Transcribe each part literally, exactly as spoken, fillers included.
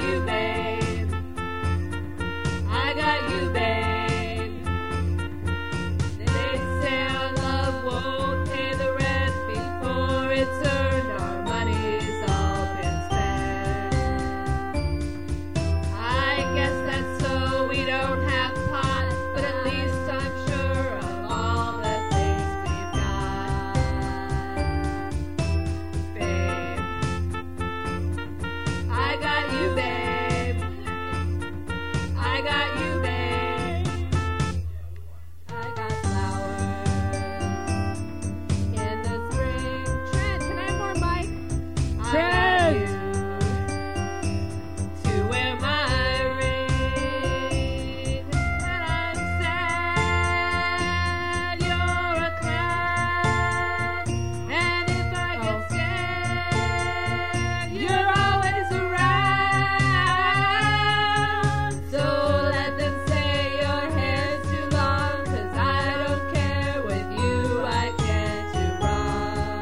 you, babe. I got you, babe. They say our love won't pay the rent before it's earned. Our money's all been spent. I guess that's so we don't have pot, but at least I'm sure of all the things we've got. Babe, I got you, babe. I got you, babe. I got flowers in the spring. Trent, can I have more mic? I got you to wear my ring. And I'm sad you're a clown. And if I get scared, you're always around. So let them say your hair's too long, 'cause I don't care. With you I get to run.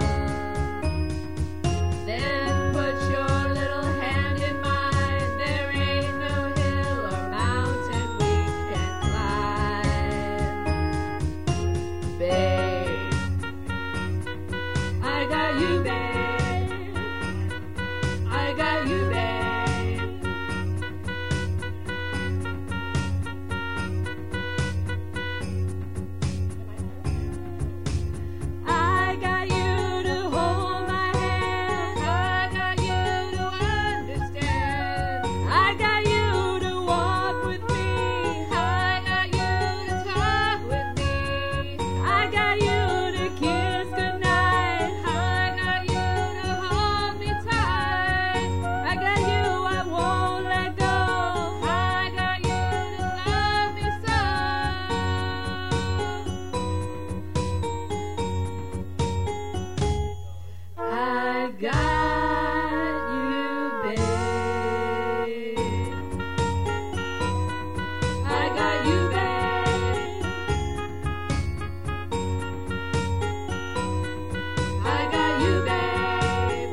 Then put your little hand in mine. There ain't no hill or mountain we can climb. Babe, I got you, babe. I got you, babe. I got you to hold my hand. I got you to understand. I got you to walk with me. I got you to talk with me. I got you to kiss goodnight. I got you to hold me tight. I got you, I won't let go. I got you to love me so. I got you, babe. I got you, babe. I got you, babe.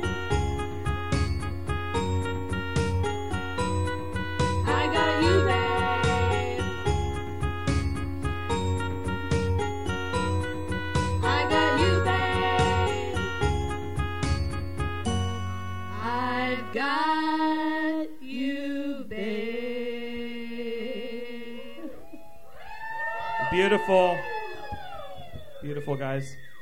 I got you, babe. I got you, babe. I've got you, babe. Beautiful. Beautiful, guys.